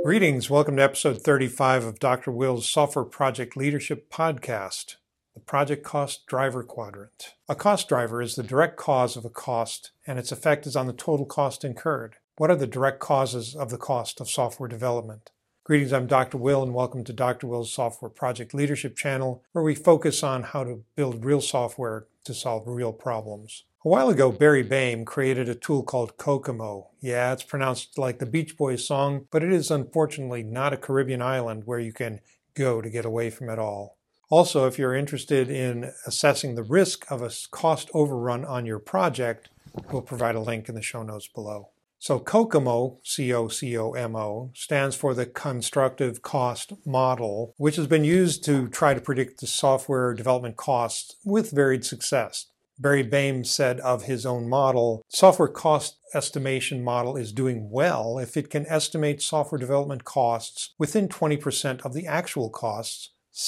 Greetings. Welcome to episode 35 of Dr. Will's Software Project Leadership Podcast, the Project Cost Driver Quadrant. A cost driver is the direct cause of a cost, and its effect is on the total cost incurred. What are the direct causes of the cost of software development? Greetings, I'm Dr. Will, and welcome to Dr. Will's Software Project Leadership channel, where we focus on how to build real software to solve real problems. A while ago, Barry Boehm created a tool called Kokomo. Yeah, it's pronounced like the Beach Boys song, but it is unfortunately not a Caribbean island where you can go to get away from it all. Also, if you're interested in assessing the risk of a cost overrun on your project, we'll provide a link in the show notes below. So Kokomo, C-O-C-O-M-O, stands for the Constructive Cost Model, which has been used to try to predict the software development costs with varied success. Barry Boehm said of his own model, software cost estimation model is doing well if it can estimate software development costs within 20% of the actual costs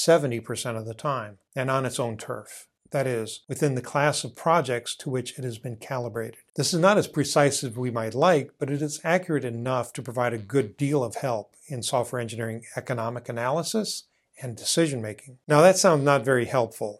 70% of the time, and on its own turf. That is, within the class of projects to which it has been calibrated. This is not as precise as we might like, but it is accurate enough to provide a good deal of help in software engineering economic analysis and decision making. Now that sounds not very helpful.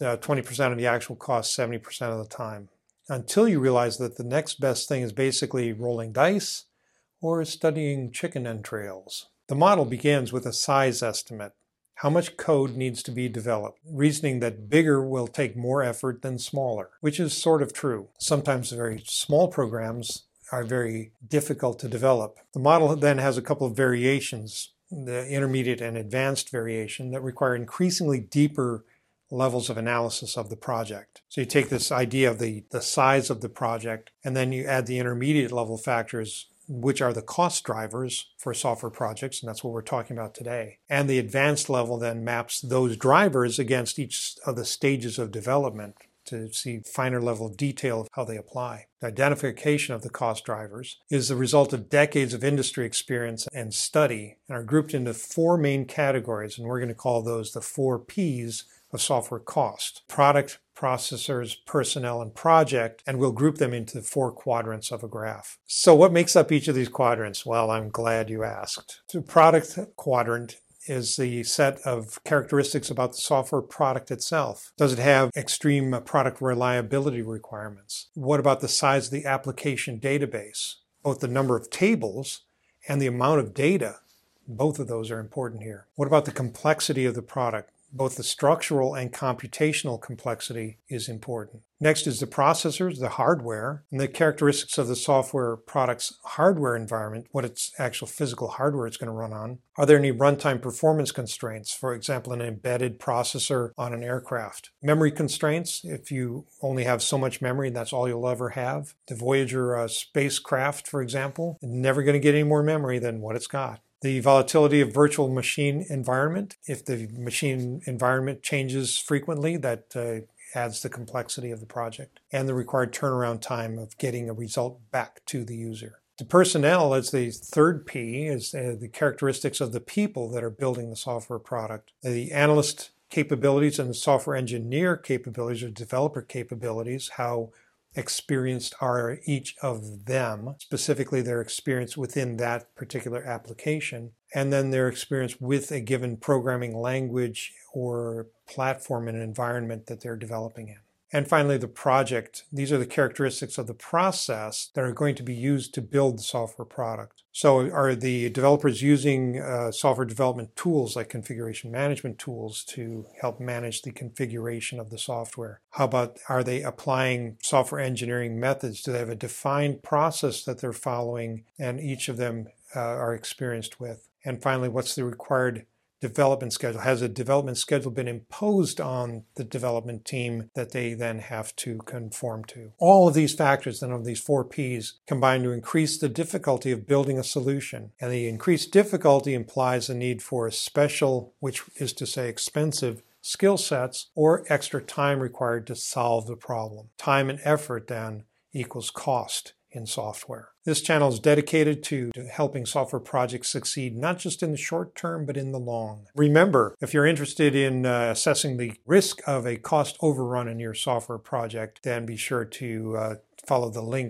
20% of the actual cost 70% of the time, until you realize that the next best thing is basically rolling dice or studying chicken entrails. The model begins with a size estimate. How much code needs to be developed, reasoning that bigger will take more effort than smaller, which is sort of true. Sometimes very small programs are very difficult to develop. The model then has a couple of variations, the intermediate and advanced variation, that require increasingly deeper levels of analysis of the project. So you take this idea of the size of the project, and then you add the intermediate level factors, which are the cost drivers for software projects, and that's what we're talking about today. And the advanced level then maps those drivers against each of the stages of development to see finer level of detail of how they apply. The identification of the cost drivers is the result of decades of industry experience and study, and are grouped into four main categories, and we're going to call those the 4 Ps of software cost: product, processors, personnel, and project, and we'll group them into 4 quadrants of a graph. So what makes up each of these quadrants? Well, I'm glad you asked. The product quadrant is the set of characteristics about the software product itself. Does it have extreme product reliability requirements? What about the size of the application database? Both the number of tables and the amount of data, both of those are important here. What about the complexity of the product? Both the structural and computational complexity is important. Next is the processors, the hardware, and the characteristics of the software product's hardware environment, what its actual physical hardware is going to run on. Are there any runtime performance constraints? For example, an embedded processor on an aircraft. Memory constraints, if you only have so much memory, that's all you'll ever have. The Voyager spacecraft, for example, is never going to get any more memory than what it's got. The volatility of virtual machine environment. If the machine environment changes frequently, that adds the complexity of the project. And the required turnaround time of getting a result back to the user. The personnel, as the third P, is the characteristics of the people that are building the software product. The analyst capabilities and the software engineer capabilities or developer capabilities, how experienced are each of them, specifically their experience within that particular application, and then their experience with a given programming language or platform and environment that they're developing in. And finally, the project. These are the characteristics of the process that are going to be used to build the software product. So are the developers using software development tools like configuration management tools to help manage the configuration of the software? How about, are they applying software engineering methods? Do they have a defined process that they're following and each of them are experienced with? And finally, what's the required development schedule? Has a development schedule been imposed on the development team that they then have to conform to? All of these factors, then, of these 4 Ps combine to increase the difficulty of building a solution. And the increased difficulty implies a need for a special, which is to say expensive, skill sets or extra time required to solve the problem. Time and effort then equals cost in software. This channel is dedicated to helping software projects succeed, not just in the short term, but in the long. Remember, if you're interested in assessing the risk of a cost overrun in your software project, then be sure to follow the link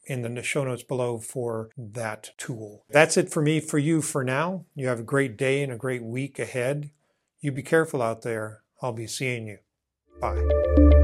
in the show notes below for that tool. That's it for me, for you for now. You have a great day and a great week ahead. You be careful out there. I'll be seeing you. Bye.